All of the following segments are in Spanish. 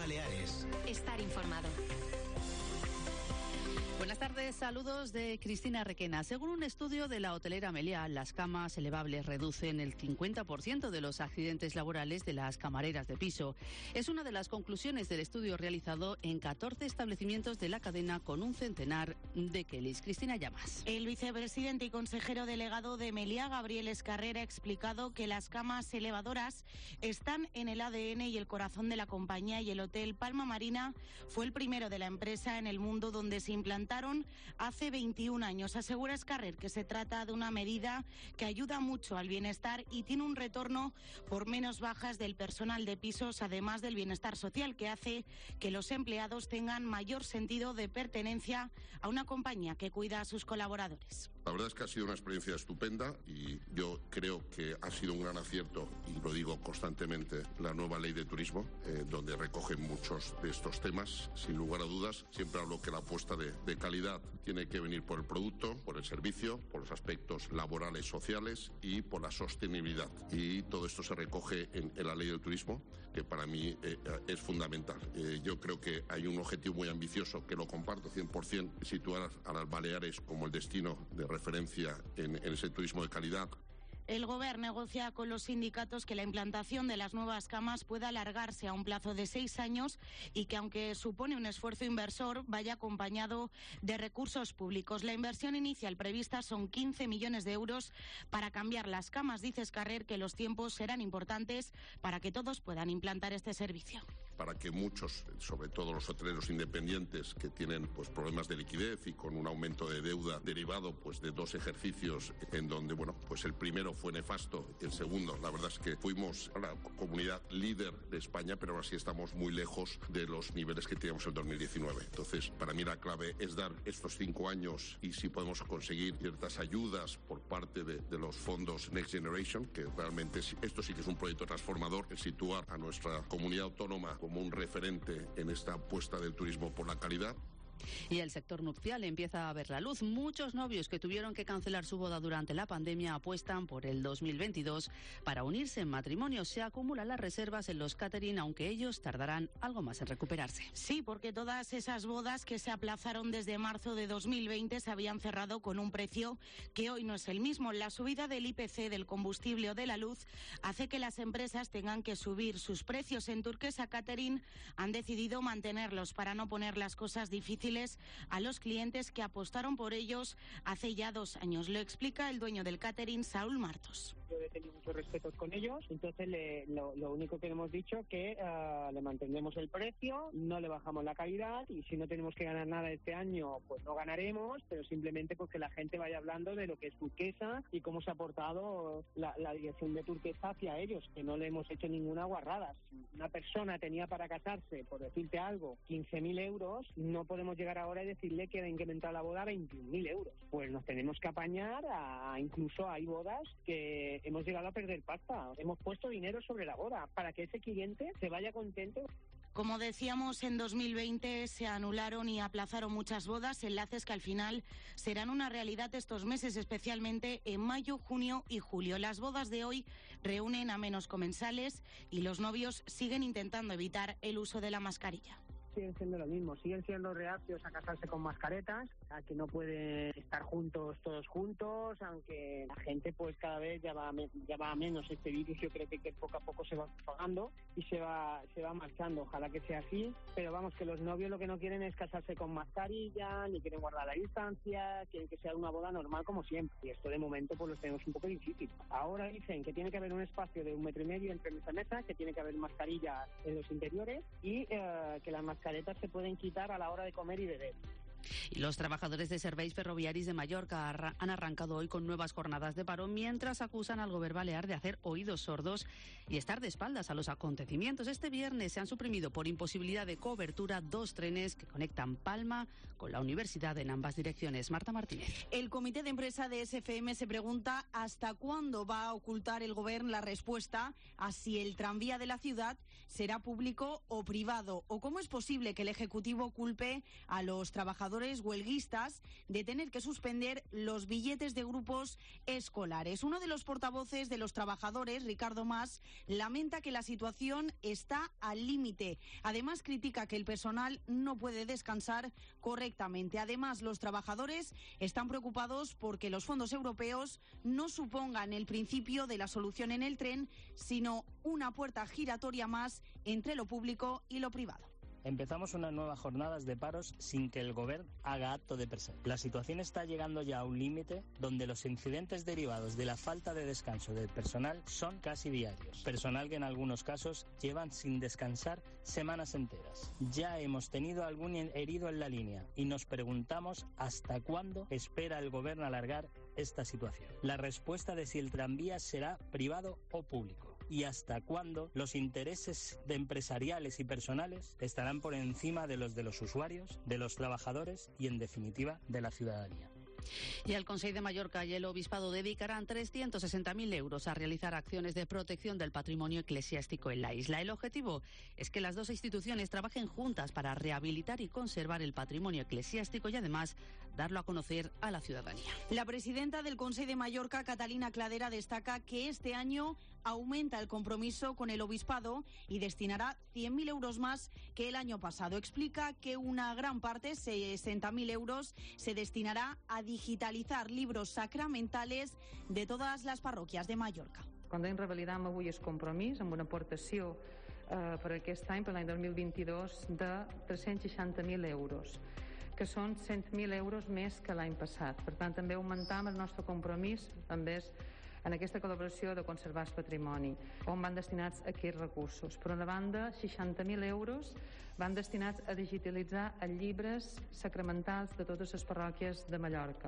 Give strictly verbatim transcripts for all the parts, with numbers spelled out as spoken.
Baleares. Estar informado. Buenas tardes, saludos de Cristina Requena. Según un estudio de la hotelera Meliá, las camas elevables reducen el cincuenta por ciento de los accidentes laborales de las camareras de piso. Es una de las conclusiones del estudio realizado en catorce establecimientos de la cadena con un centenar de Kellys. Cristina Llamas. El vicepresidente y consejero delegado de Meliá, Gabriel Escarrera, ha explicado que las camas elevadoras están en el A D N y el corazón de la compañía, y el Hotel Palma Marina fue el primero de la empresa en el mundo donde se implantaron hace veintiún años. Asegura Escarrer que se trata de una medida que ayuda mucho al bienestar y tiene un retorno por menos bajas del personal de pisos, además del bienestar social, que hace que los empleados tengan mayor sentido de pertenencia a una compañía que cuida a sus colaboradores. La verdad es que ha sido una experiencia estupenda y yo creo que ha sido un gran acierto, y lo digo constantemente, la nueva ley de turismo, eh, donde recogen muchos de estos temas. Sin lugar a dudas, siempre hablo que la apuesta de, de calidad tiene que venir por el producto, por el servicio, por los aspectos laborales, sociales y por la sostenibilidad. Y todo esto se recoge en, en la ley del turismo, que para mí eh, es fundamental. Eh, yo creo que hay un objetivo muy ambicioso, que lo comparto cien por ciento, situar a las Baleares como el destino de referencia en, en ese turismo de calidad. El Gobierno negocia con los sindicatos que la implantación de las nuevas camas pueda alargarse a un plazo de seis años y que, aunque supone un esfuerzo inversor, vaya acompañado de recursos públicos. La inversión inicial prevista son quince millones de euros para cambiar las camas. Dice Escarrer que los tiempos serán importantes para que todos puedan implantar este servicio. Para que muchos, sobre todo los hoteleros independientes que tienen pues problemas de liquidez y con un aumento de deuda derivado pues de dos ejercicios en donde, bueno, pues el primero fue nefasto, el segundo, la verdad es que fuimos la comunidad líder de España, pero ahora sí estamos muy lejos de los niveles que teníamos en dos mil diecinueve. Entonces, para mí la clave es dar estos cinco años, y si podemos conseguir ciertas ayudas por parte de, de los fondos Next Generation, que realmente esto sí que es un proyecto transformador, el situar a nuestra comunidad autónoma como un referente en esta apuesta del turismo por la calidad. Y el sector nupcial empieza a ver la luz. Muchos novios que tuvieron que cancelar su boda durante la pandemia apuestan por el dos mil veintidós para unirse en matrimonio. Se acumulan las reservas en los catering, aunque ellos tardarán algo más en recuperarse. Sí, porque todas esas bodas que se aplazaron desde marzo de dos mil veinte se habían cerrado con un precio que hoy no es el mismo. La subida del I P C, del combustible o de la luz hace que las empresas tengan que subir sus precios. En Turquesa Catering han decidido mantenerlos para no poner las cosas difíciles a los clientes que apostaron por ellos hace ya dos años. Lo explica el dueño del catering, Saúl Martos. Yo he tenido muchos respetos con ellos, entonces le, lo, lo único que le hemos dicho es que uh, le mantendremos el precio, no le bajamos la calidad, y si no tenemos que ganar nada este año, pues no ganaremos, pero simplemente porque la gente vaya hablando de lo que es Turquesa y cómo se ha aportado la, la dirección de Turquesa hacia ellos, que no le hemos hecho ninguna guarrada. Si una persona tenía para casarse, por decirte algo, quince mil euros, no podemos llegar ahora y decirle que ha incrementado la boda a veintiún mil euros. Pues nos tenemos que apañar, a, incluso hay bodas que hemos llegado a perder pasta. Hemos puesto dinero sobre la boda para que ese cliente se vaya contento. Como decíamos, en dos mil veinte se anularon y aplazaron muchas bodas, enlaces que al final serán una realidad estos meses, especialmente en mayo, junio y julio. Las bodas de hoy reúnen a menos comensales y los novios siguen intentando evitar el uso de la mascarilla. Siguen siendo lo mismo, siguen siendo reacios a casarse con mascaretas, a que no pueden estar juntos todos juntos, aunque la gente pues cada vez ya va, ya va a menos este virus. Yo creo que, que poco a poco se va propagando y se va se va marchando, ojalá que sea así, pero vamos, que los novios lo que no quieren es casarse con mascarilla, ni quieren guardar la distancia, quieren que sea una boda normal como siempre, y esto de momento pues lo tenemos un poco difícil. Ahora dicen que tiene que haber un espacio de un metro y medio entre mesa y mesa, que tiene que haber mascarillas en los interiores y eh, que las mascarillas caretas se pueden quitar a la hora de comer y beber. Y los trabajadores de Serveis Ferroviaris de Mallorca han arrancado hoy con nuevas jornadas de paro, mientras acusan al Gobierno balear de hacer oídos sordos y estar de espaldas a los acontecimientos. Este viernes se han suprimido por imposibilidad de cobertura dos trenes que conectan Palma con la universidad en ambas direcciones. Marta Martínez. El comité de empresa de S F M se pregunta hasta cuándo va a ocultar el Gobierno la respuesta a si el tranvía de la ciudad será público o privado, o cómo es posible que el Ejecutivo culpe a los trabajadores trabajadores huelguistas de tener que suspender los billetes de grupos escolares. Uno de los portavoces de los trabajadores, Ricardo Mas, lamenta que la situación está al límite. Además, critica que el personal no puede descansar correctamente. Además, los trabajadores están preocupados porque los fondos europeos no supongan el principio de la solución en el tren, sino una puerta giratoria más entre lo público y lo privado. Empezamos unas nuevas jornadas de paros sin que el Gobierno haga acto de presencia. La situación está llegando ya a un límite donde los incidentes derivados de la falta de descanso del personal son casi diarios. Personal que en algunos casos llevan sin descansar semanas enteras. Ya hemos tenido algún herido en la línea y nos preguntamos hasta cuándo espera el Gobierno alargar esta situación. La respuesta de si el tranvía será privado o público. Y hasta cuándo los intereses de empresariales y personales estarán por encima de los de los usuarios, de los trabajadores y, en definitiva, de la ciudadanía. Y el Consell de Mallorca y el Obispado dedicarán trescientos sesenta mil euros a realizar acciones de protección del patrimonio eclesiástico en la isla. El objetivo es que las dos instituciones trabajen juntas para rehabilitar y conservar el patrimonio eclesiástico y, además, darlo a conocer a la ciudadanía. La presidenta del Consell de Mallorca, Catalina Cladera, destaca que este año aumenta el compromiso con el Obispado y destinará cien mil euros más que el año pasado. Explica que una gran parte, sesenta mil euros, se destinarà a digitalitzar libros sacramentales de totes les parròquies de Mallorca. Quan ens revalidam avui el compromís amb una aportació eh, per aquest any, per l'any dos mil vint-i-dos, de tres-cents seixanta mil euros, que són cent mil euros més que l'any passat. Per tant, també augmentam el nostre compromís amb es en aquesta col·laboració de conservar el patrimoni, on van destinats aquests recursos. Per una banda, seixanta mil euros van destinats a digitalitzar els llibres sacramentals de totes les parròquies de Mallorca.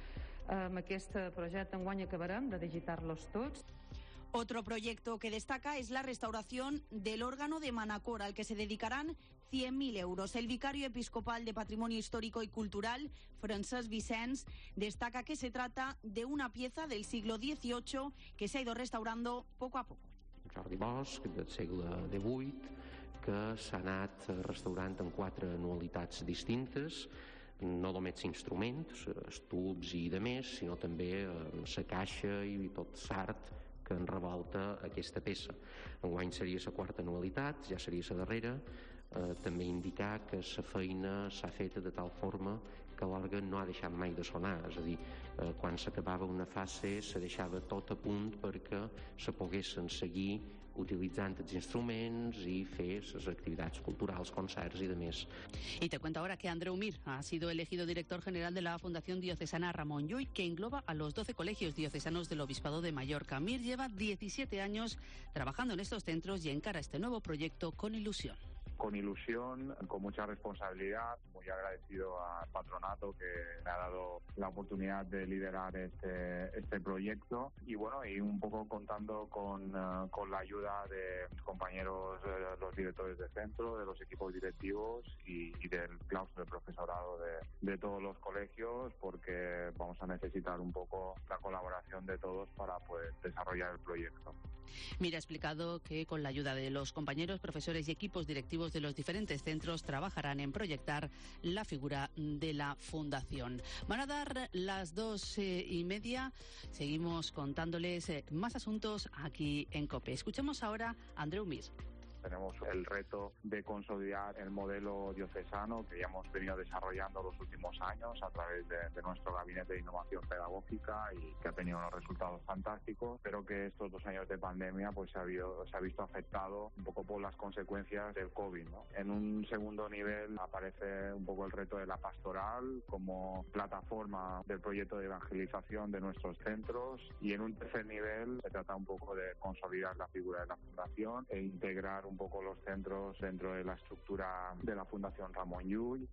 Amb aquest projecte enguany acabarem de digitar-los tots. Otro proyecto que destaca es la restauración del órgano de Manacor, al que se dedicarán cien mil euros. El vicario episcopal de Patrimonio Histórico y Cultural, Francesc Vicens, destaca que se trata de una pieza del siglo dieciocho que se ha ido restaurando poco a poco. Jordi Bosch, del segle divuit, que s'ha anat restaurant en quatre anualitats distintes, no només instruments, estucs i de més, sinó també la caixa i tot l'art que enrevolta aquesta peça. Enguany seria la quarta anualitat, ja seria la darrera. Eh, també indicar que la feina s'ha fet de tal forma que l'òrgan no ha deixat mai de sonar, és a dir, eh, quan s'acabava una fase se deixava tot a punt perquè se poguessin seguir utilizando instrumentos y fer las actividades culturales, concerts y demás. Y te cuento ahora que Andreu Mir ha sido elegido director general de la Fundación Diocesana Ramón Llull, que engloba a los doce colegios diocesanos del Obispado de Mallorca. Mir lleva diecisiete años trabajando en estos centros y encara este nuevo proyecto con ilusión. Con ilusión, con mucha responsabilidad, muy agradecido al patronato que me ha dado la oportunidad de liderar este, este proyecto y bueno, y un poco contando con, uh, con la ayuda de mis compañeros, eh, los directores de centro, de los equipos directivos y, y del claustro de profesorado de, de todos los colegios, porque vamos a necesitar un poco la colaboración de todos para poder desarrollar el proyecto. Mira, ha explicado que con la ayuda de los compañeros, profesores y equipos directivos de los diferentes centros trabajarán en proyectar la figura de la fundación. Van a dar las dos eh, y media. Seguimos contándoles eh, más asuntos aquí en COPE. Escuchemos ahora a Andreu Mir. Tenemos el reto de consolidar el modelo diocesano que ya hemos venido desarrollando los últimos años a través de, de nuestro gabinete de innovación pedagógica y que ha tenido unos resultados fantásticos, pero que estos dos años de pandemia pues se ha, habido, se ha visto afectado un poco por las consecuencias del COVID, ¿no? En un segundo nivel aparece un poco el reto de la pastoral como plataforma del proyecto de evangelización de nuestros centros, y en un tercer nivel se trata un poco de consolidar la figura de la fundación e integrar un un poco los centros dentro de la estructura de la Fundación Ramón Llull.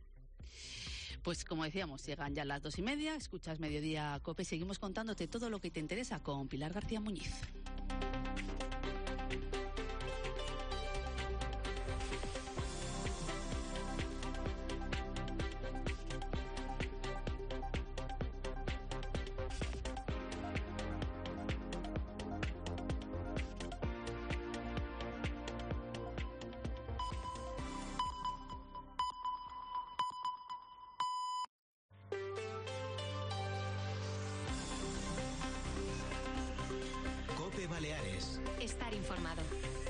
Pues como decíamos, llegan ya las dos y media, escuchas Mediodía COPE, seguimos contándote todo lo que te interesa con Pilar García Muñiz. Baleares. Estar informado.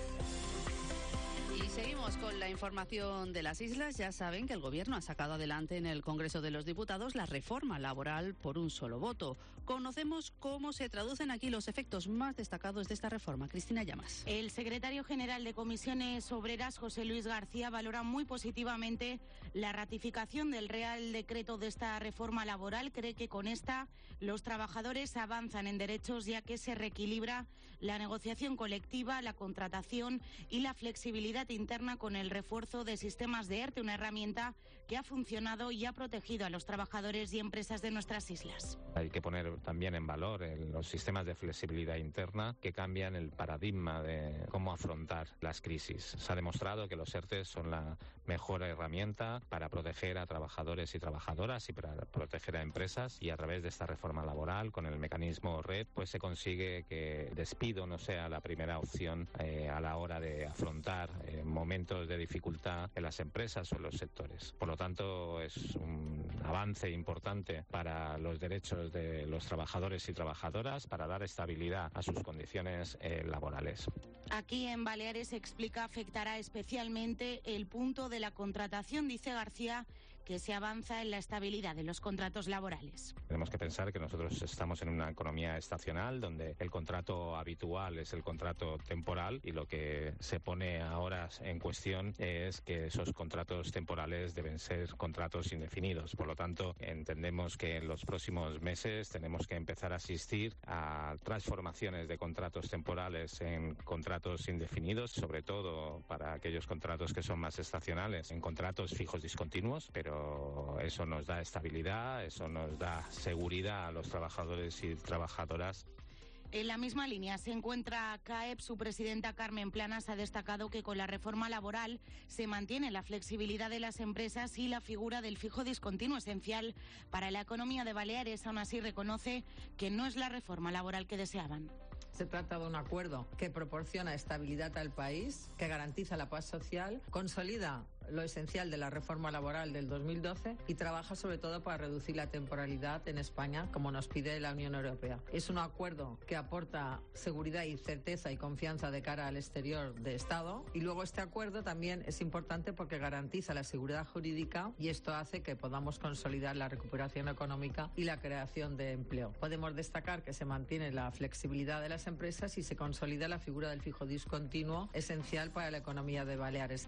Y seguimos con la información de las islas. Ya saben que el Gobierno ha sacado adelante en el Congreso de los Diputados la reforma laboral por un solo voto. Conocemos cómo se traducen aquí los efectos más destacados de esta reforma. Cristina Llamas. El secretario general de Comisiones Obreras, José Luis García, valora muy positivamente la ratificación del Real Decreto de esta reforma laboral. Cree que con esta los trabajadores avanzan en derechos, ya que se reequilibra la negociación colectiva, la contratación y la flexibilidad interna con el refuerzo de sistemas de ERTE, una herramienta que ha funcionado y ha protegido a los trabajadores y empresas de nuestras islas. Hay que poner también en valor el, los sistemas de flexibilidad interna que cambian el paradigma de cómo afrontar las crisis. Se ha demostrado que los ERTE son la mejor herramienta para proteger a trabajadores y trabajadoras y para proteger a empresas, y a través de esta reforma laboral con el mecanismo RED pues se consigue que el despido no sea la primera opción eh, a la hora de afrontar eh, momentos de dificultad en las empresas o en los sectores. Por lo tanto, es un avance importante para los derechos de los trabajadores y trabajadoras, para dar estabilidad a sus condiciones eh, laborales. Aquí en Baleares, explica, afectará especialmente el punto de la contratación. Dice García que se avanza en la estabilidad de los contratos laborales. Tenemos que pensar que nosotros estamos en una economía estacional donde el contrato habitual es el contrato temporal, y lo que se pone ahora en cuestión es que esos contratos temporales deben ser contratos indefinidos. Por lo tanto, entendemos que en los próximos meses tenemos que empezar a asistir a transformaciones de contratos temporales en contratos indefinidos, sobre todo para aquellos contratos que son más estacionales, en contratos fijos discontinuos, pero eso nos da estabilidad, eso nos da seguridad a los trabajadores y trabajadoras. En la misma línea se encuentra CAEP. Su presidenta Carmen Planas ha destacado que con la reforma laboral se mantiene la flexibilidad de las empresas y la figura del fijo discontinuo, esencial para la economía de Baleares. Aún así, reconoce que no es la reforma laboral que deseaban. Se trata de un acuerdo que proporciona estabilidad al país, que garantiza la paz social, consolida lo esencial de la reforma laboral del dos mil doce y trabaja sobre todo para reducir la temporalidad en España, como nos pide la Unión Europea. Es un acuerdo que aporta seguridad y certeza y confianza de cara al exterior de Estado, y luego este acuerdo también es importante porque garantiza la seguridad jurídica, y esto hace que podamos consolidar la recuperación económica y la creación de empleo. Podemos destacar que se mantiene la flexibilidad de las empresas y se consolida la figura del fijo discontinuo, esencial para la economía de Baleares.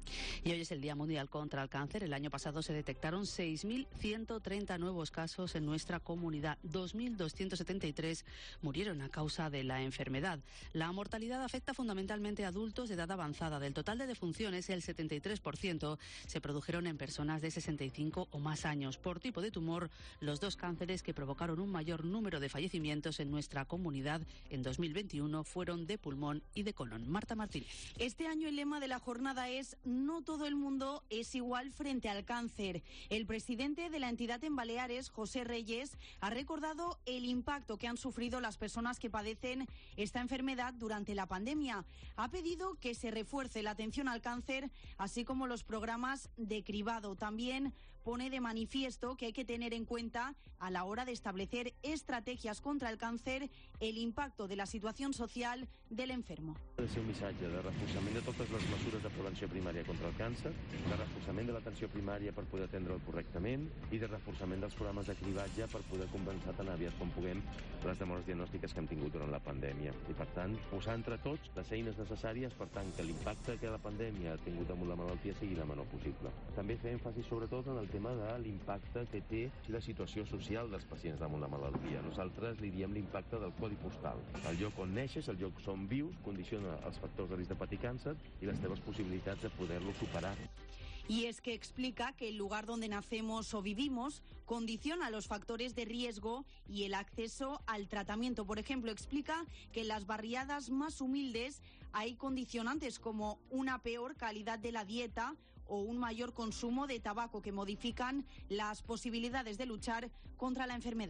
Y hoy es el Día Mundial contra el Cáncer. El año pasado se detectaron seis mil ciento treinta nuevos casos en nuestra comunidad. dos mil doscientos setenta y tres murieron a causa de la enfermedad. La mortalidad afecta fundamentalmente a adultos de edad avanzada. Del total de defunciones, el setenta y tres por ciento se produjeron en personas de sesenta y cinco o más años. Por tipo de tumor, los dos cánceres que provocaron un mayor número de fallecimientos en nuestra comunidad en dos mil veintiuno fueron de pulmón y de colon. Marta Martínez. Este año el lema de la jornada es: no todo el mundo es igual frente al cáncer. El presidente de la entidad en Baleares, José Reyes, ha recordado el impacto que han sufrido las personas que padecen esta enfermedad durante la pandemia. Ha pedido que se refuerce la atención al cáncer, así como los programas de cribado. También pone de manifiesto que hay que tener en cuenta, a la hora de establecer estrategias contra el càncer, el impacto de la situació social de l'enfermo. Ha de ser un missatge de reforçament de totes les mesures de prevenció primària contra el càncer, de reforçament de l'atenció primària per poder atendre'l correctament i de reforçament dels programes de cribatge per poder compensar tan aviat com puguem les demores diagnòstiques que hem tingut durant la pandèmia. I, per tant, posar entre tots les eines necessàries per tant que l'impacte que la pandèmia ha tingut damunt la malaltia sigui el menor possible. També fer èmfasi sobretot en el tema de l'impacte que té la situació social dels pacients damunt la malaltia. Nosaltres li diem l'impacte del codi postal. El lloc on neixes, el lloc on vius, condiciona els factors de risc de patir càncer i les teves possibilitats de poder-lo superar. Y es que explica que el lugar donde nacemos o vivimos condiciona los factores de riesgo y el acceso al tratamiento. Por ejemplo, explica que en las barriadas más humildes hay condicionantes como una peor calidad de la dieta o un mayor consumo de tabaco que modifican las posibilidades de luchar contra la enfermedad.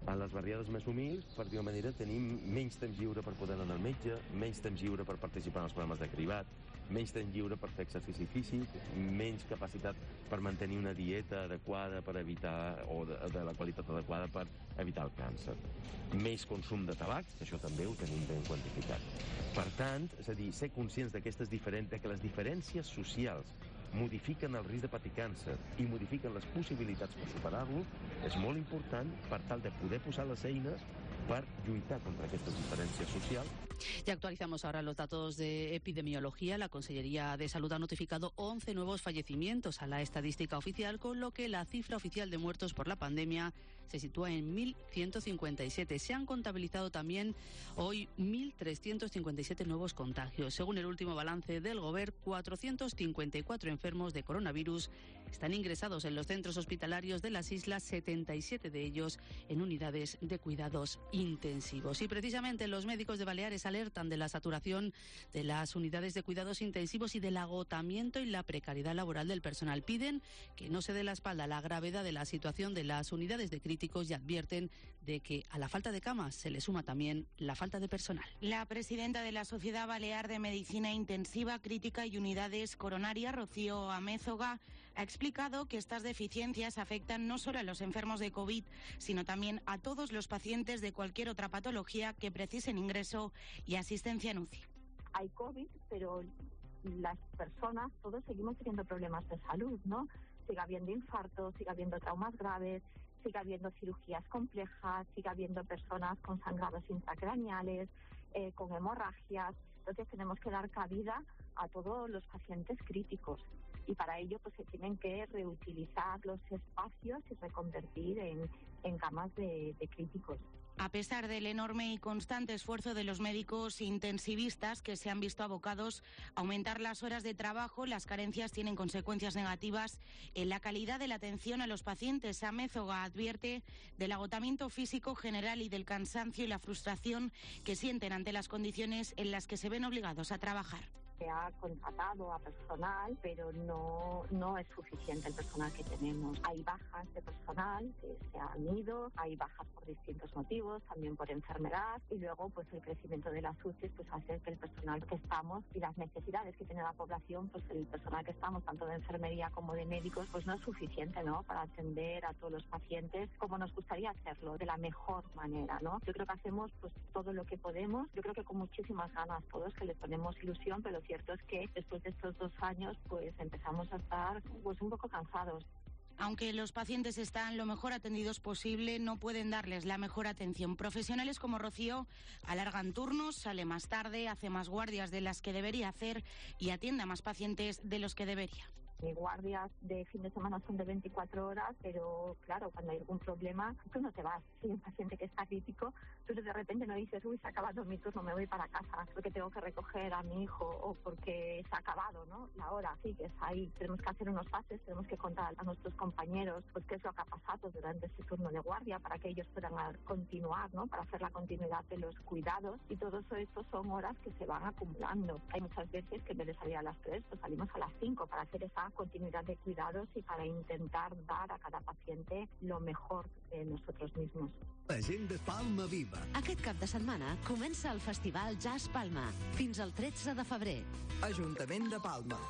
A les barriades més humils, per dir-ho manera, tenim menys temps lliure per poder anar al metge, menys temps lliure per participar en els programes de cribat, menys temps lliure per fer exercici físic, menys capacitat per mantenir una dieta adequada per evitar, o de, de la qualitat adequada per evitar el càncer. Més consum de tabac, que això també ho tenim ben quantificat. Per tant, és a dir, ser conscients d'aquestes diferents, de que les diferències socials modifiquen el risc de patir càncer i modifiquen les possibilitats per superar-lo, és molt important per tal de poder posar les eines para lluitar contra estas diferencias sociales. Y actualizamos ahora los datos de epidemiología. La Consellería de Salud ha notificado once nuevos fallecimientos a la estadística oficial, con lo que la cifra oficial de muertos por la pandemia se sitúa en mil ciento cincuenta y siete. Se han contabilizado también hoy mil trescientos cincuenta y siete nuevos contagios. Según el último balance del Gobierno, cuatrocientos cincuenta y cuatro enfermos de coronavirus están ingresados en los centros hospitalarios de las islas, setenta y siete de ellos en unidades de cuidados intensivos. Y precisamente los médicos de Baleares alertan de la saturación de las unidades de cuidados intensivos y del agotamiento y la precariedad laboral del personal. Piden que no se dé la espalda a la gravedad de la situación de las unidades de críticos y advierten de que a la falta de camas se le suma también la falta de personal. La presidenta de la Sociedad Balear de Medicina Intensiva, Crítica y Unidades Coronarias, Rocío Amézoga, ha explicado que estas deficiencias afectan no solo a los enfermos de COVID, sino también a todos los pacientes de cualquier otra patología que precisen ingreso y asistencia en U C I. Hay COVID, pero las personas, todos seguimos teniendo problemas de salud, ¿no? Sigue habiendo infartos, sigue habiendo traumas graves, sigue habiendo cirugías complejas, sigue habiendo personas con sangrados intracraneales, eh, con hemorragias. Entonces tenemos que dar cabida a todos los pacientes críticos. Y para ello pues se tienen que reutilizar los espacios y reconvertir en, en camas de, de críticos. A pesar del enorme y constante esfuerzo de los médicos intensivistas que se han visto abocados a aumentar las horas de trabajo, las carencias tienen consecuencias negativas en la calidad de la atención a los pacientes. Amézoga advierte del agotamiento físico general y del cansancio y la frustración que sienten ante las condiciones en las que se ven obligados a trabajar. Se ha contratado a personal, pero no, no es suficiente el personal que tenemos. Hay bajas de personal que se han ido, hay bajas por distintos motivos, también por enfermedad, y luego pues el crecimiento de las U C Is pues hace que el personal que estamos y las necesidades que tiene la población, pues el personal que estamos, tanto de enfermería como de médicos, pues no es suficiente, ¿no?, para atender a todos los pacientes como nos gustaría hacerlo, de la mejor manera, ¿no? Yo creo que hacemos pues todo lo que podemos, yo creo que con muchísimas ganas todos, que les ponemos ilusión, pero cierto es que después de estos dos años pues empezamos a estar pues un poco cansados. Aunque los pacientes están lo mejor atendidos posible, no pueden darles la mejor atención. Profesionales como Rocío alargan turnos, sale más tarde, hace más guardias de las que debería hacer y atiende a más pacientes de los que debería. Mis guardias de fin de semana son de veinticuatro horas, pero claro, cuando hay algún problema, tú no te vas. Si hay un paciente que está crítico, tú de repente no dices, uy, se ha acabado mi turno, me voy para casa, porque tengo que recoger a mi hijo o porque se ha acabado, ¿no?, la hora. Sigues ahí, tenemos que hacer unos pases, tenemos que contar a nuestros compañeros pues qué es lo que ha pasado durante ese turno de guardia para que ellos puedan continuar, ¿no?, para hacer la continuidad de los cuidados, y todo eso son horas que se van acumulando. Hay muchas veces que en vez de salir a las tres, pues salimos a las cinco para hacer esa continuidad de cuidados y para intentar dar a cada paciente lo mejor de nosotros mismos. La gent de Palma Viva. Aquest cap de setmana comença el Festival Jazz Palma, fins al tretze de febrer. Ajuntament de Palma.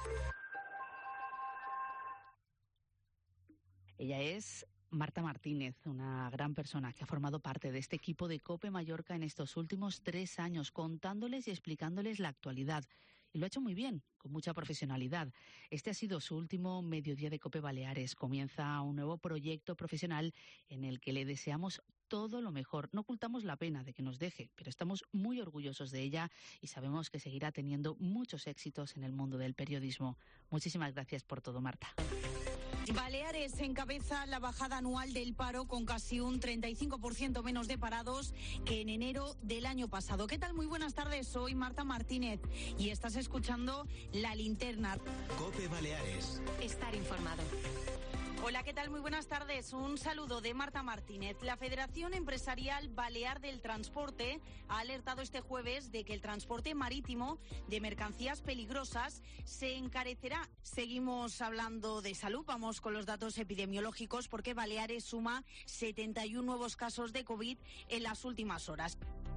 Ella es Marta Martínez, una gran persona que ha formado parte de este equipo de COPE Mallorca en estos últimos tres años, contándoles y explicándoles la actualidad. Y lo ha hecho muy bien, con mucha profesionalidad. Este ha sido su último mediodía de COPE Baleares. Comienza un nuevo proyecto profesional en el que le deseamos todo lo mejor. No ocultamos la pena de que nos deje, pero estamos muy orgullosos de ella y sabemos que seguirá teniendo muchos éxitos en el mundo del periodismo. Muchísimas gracias por todo, Marta. Baleares encabeza la bajada anual del paro con casi un treinta y cinco por ciento menos de parados que en enero del año pasado. ¿Qué tal? Muy buenas tardes, soy Marta Martínez y estás escuchando La Linterna. COPE Baleares. Estar informado. Hola, ¿qué tal? Muy buenas tardes. Un saludo de Marta Martínez. La Federación Empresarial Balear del Transporte ha alertado este jueves de que el transporte marítimo de mercancías peligrosas se encarecerá. Seguimos hablando de salud. Vamos con los datos epidemiológicos porque Baleares suma setenta y uno nuevos casos de COVID en las últimas horas.